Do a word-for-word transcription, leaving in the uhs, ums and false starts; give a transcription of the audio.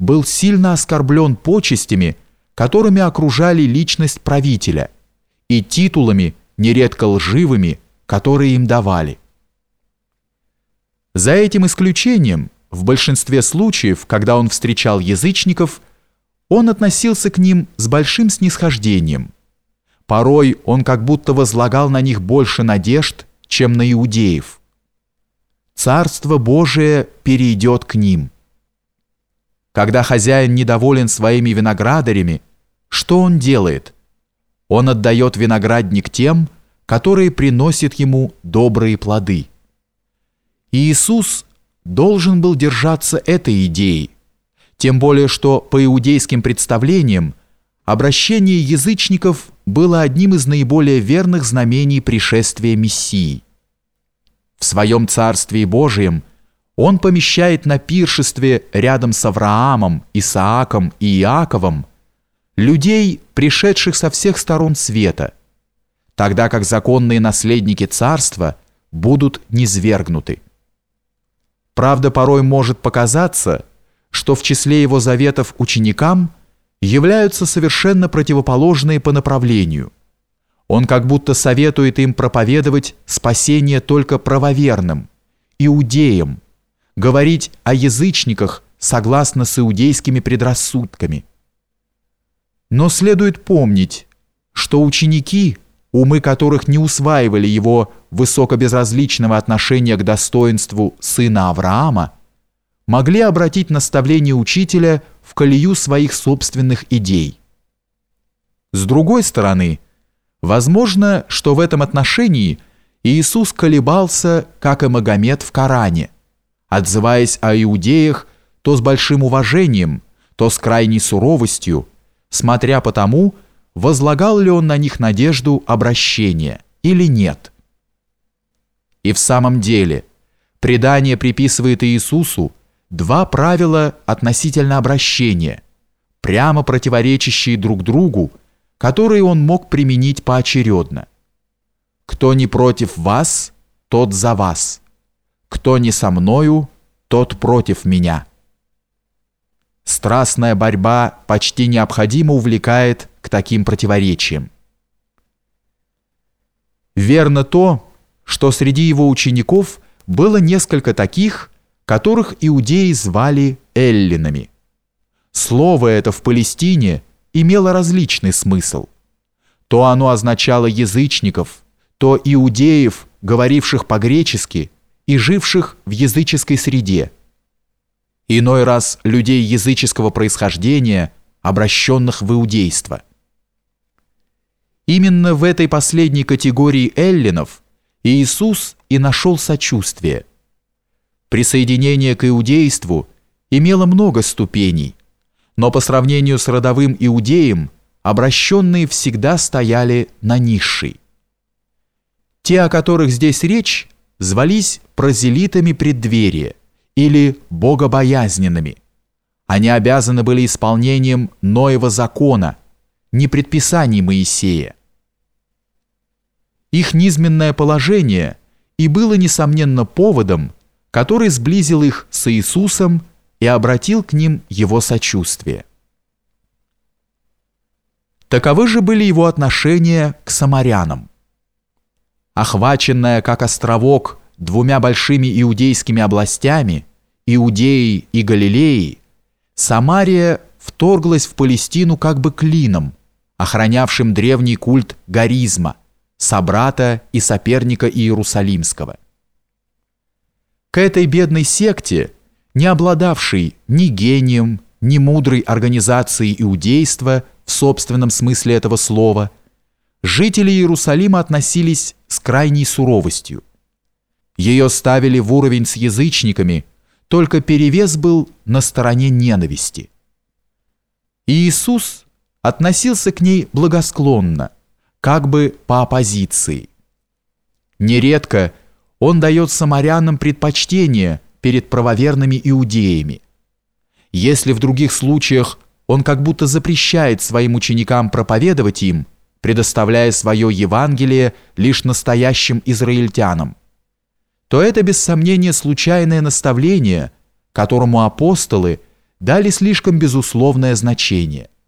был сильно оскорблен почестями, которыми окружали личность правителя, и титулами, нередко лживыми, которые им давали. За этим исключением, в большинстве случаев, когда он встречал язычников, он относился к ним с большим снисхождением. Порой он как будто возлагал на них больше надежд, чем на иудеев. Царство Божие перейдет к ним. Когда хозяин недоволен своими виноградарями, что он делает? Он отдает виноградник тем, которые приносят ему добрые плоды. И Иисус должен был держаться этой идеи, тем более что по иудейским представлениям обращение язычников было одним из наиболее верных знамений пришествия Мессии. В своем Царстве Божием он помещает на пиршестве рядом с Авраамом, Исааком и Иаковом людей, пришедших со всех сторон света, тогда как законные наследники царства будут низвергнуты. Правда, порой может показаться, что в числе его заветов ученикам являются совершенно противоположные по направлению. Он как будто советует им проповедовать спасение только правоверным, иудеям, говорить о язычниках согласно с иудейскими предрассудками. Но следует помнить, что ученики, умы которых не усваивали его высокобезразличного отношения к достоинству сына Авраама, могли обратить наставление учителя в колею своих собственных идей. С другой стороны, возможно, что в этом отношении Иисус колебался, как и Магомед в Коране, отзываясь о иудеях то с большим уважением, то с крайней суровостью, смотря по тому, возлагал ли он на них надежду обращения или нет. И в самом деле, предание приписывает Иисусу два правила относительно обращения, прямо противоречащие друг другу, которые он мог применить поочередно. «Кто не против вас, тот за вас. Кто не со мною, тот против меня». Страстная борьба почти необходимо увлекает к таким противоречиям. Верно то, что среди его учеников было несколько таких, которых иудеи звали эллинами. Слово это в Палестине имело различный смысл. То оно означало язычников, то иудеев, говоривших по-гречески и живших в языческой среде. Иной раз людей языческого происхождения, обращенных в иудейство. Именно в этой последней категории эллинов Иисус и нашел сочувствие. Присоединение к иудейству имело много ступеней, но по сравнению с родовым иудеем обращенные всегда стояли на низшей. Те, о которых здесь речь, звались прозелитами преддверия или богобоязненными. Они обязаны были исполнением Ноева закона, не предписаний Моисея. Их низменное положение и было, несомненно, поводом, который сблизил их с Иисусом и обратил к ним его сочувствие. Таковы же были его отношения к самарянам. Охваченная как островок двумя большими иудейскими областями, Иудеей и Галилеей, Самария вторглась в Палестину как бы клином, охранявшим древний культ Гаризма, собрата и соперника Иерусалимского. К этой бедной секте, не обладавшей ни гением, ни мудрой организацией иудейства в собственном смысле этого слова, жители Иерусалима относились с крайней суровостью. Ее ставили в уровень с язычниками, только перевес был на стороне ненависти. И Иисус относился к ней благосклонно, как бы по оппозиции. Нередко он дает самарянам предпочтение перед правоверными иудеями. Если в других случаях он как будто запрещает своим ученикам проповедовать им, предоставляя свое Евангелие лишь настоящим израильтянам, то это без сомнения случайное наставление, которому апостолы дали слишком безусловное значение.